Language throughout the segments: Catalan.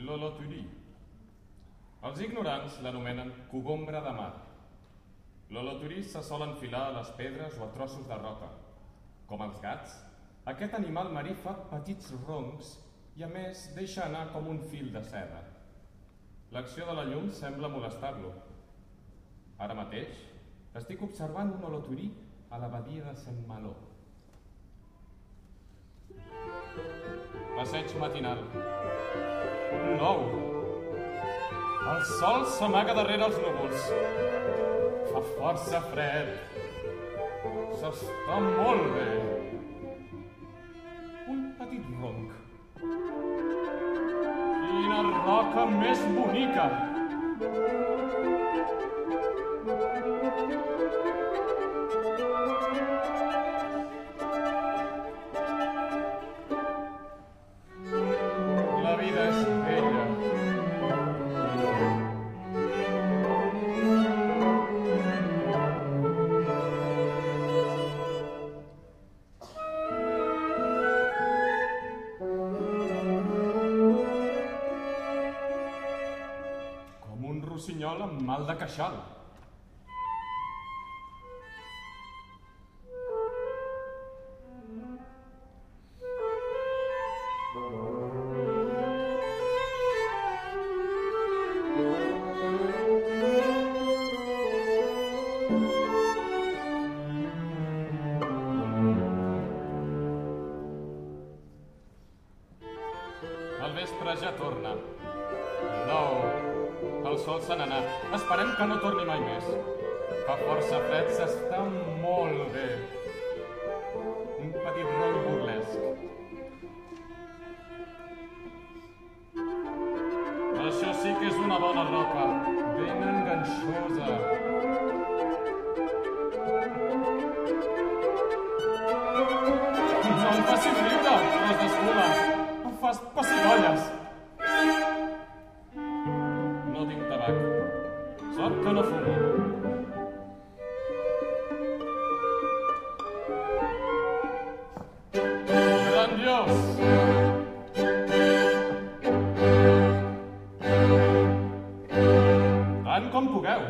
L'Holoturí. Els ignorants l'anomenen cogombra de mar. L'Holoturí se sol enfilar a les pedres o a trossos de roca. Com els gats, aquest animal marí fa petits roncs i a més deixa anar com un fil de seda. L'acció de la llum sembla molestar-lo. Ara mateix estic observant un holoturí a la badia de Saint-Malo. Passeig matinal. Nou. El sol s'amaga darrere els núvols. Fa força fred. S'està molt bé. Un petit ronc. Quina roca més bonica! La vida és bella. Com un rossinyol amb mal de queixal. El vespre ja torna. Nou. El sol se n'ha anat. Esperem que no torni mai més. Fa força fred, s'està molt bé. Un petit ronc burlesc. Això sí que és una bona roca. Ben enganxosa. No em facis riure, tros d'escuma. Em fas pessigolles. No tinc tabac. Sort que no fumo. Grandiós! Tant com pugueu.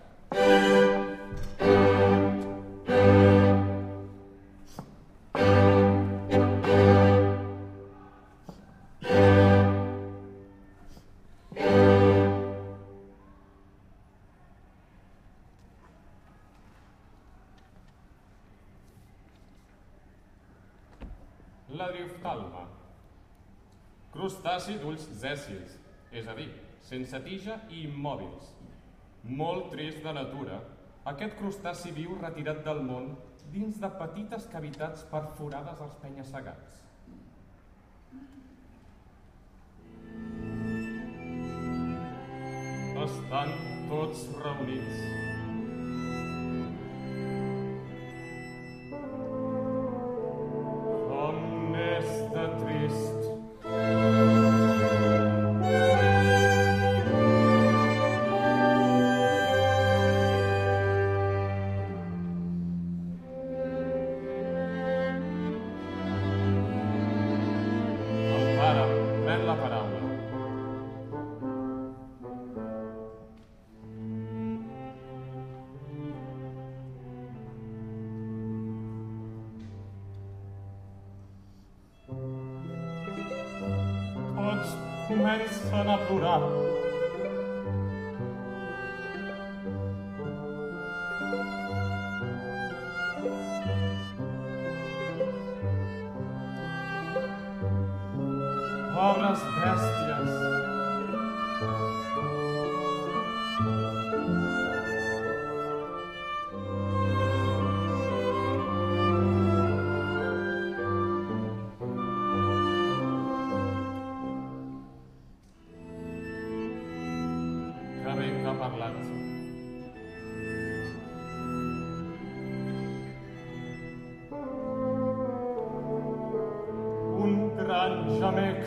La drioftalma. Crustaci d'ulls sèssils, és a dir, sense tija i immòbils. Molt trist de natura, aquest crustaci viu retirat del món dins de petites cavitats perforades als penya-segats. Estan tots reunits. Trist. El pare pren la paraula. Comencen a plorar. Pobres bèsties. Que bé que ha parlat. Un gran gemec.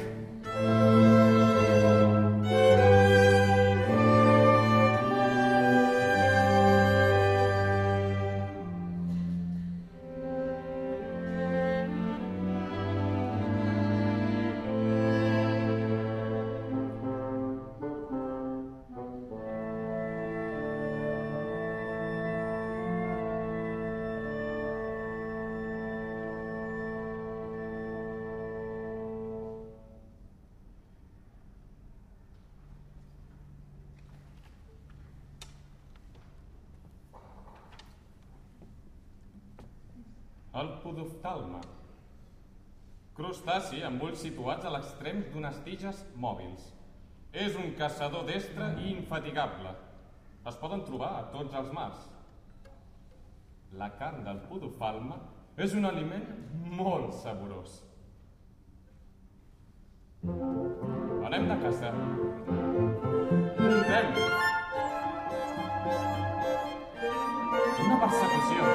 El podoftalme. Crustaci amb ulls situats a l'extrem d'unes tiges mòbils. És un caçador destre i infatigable. Es poden trobar a tots els mars. La carn del podoftalme és un aliment molt saborós. Anem de caça. Muntem. Una persecució.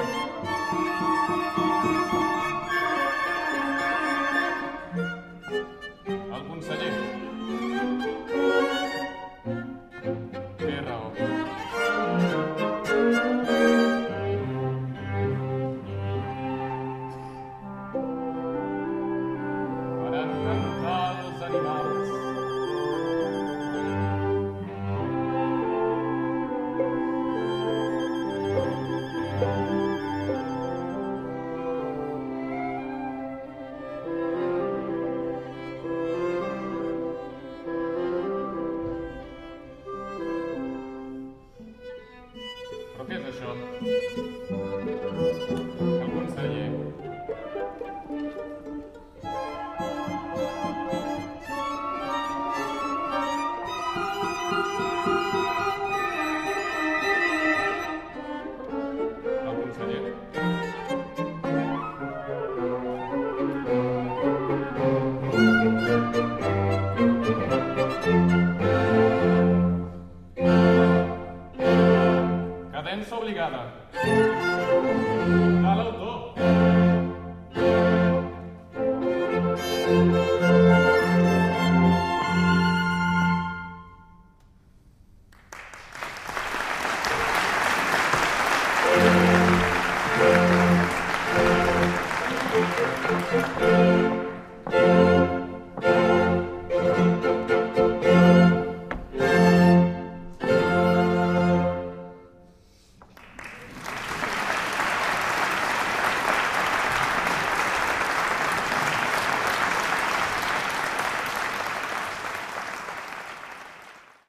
El conseller. Té raó. Faran cantar els animals. Però què és això? El conseller. El conseller. Cadença obligada. De l'autor.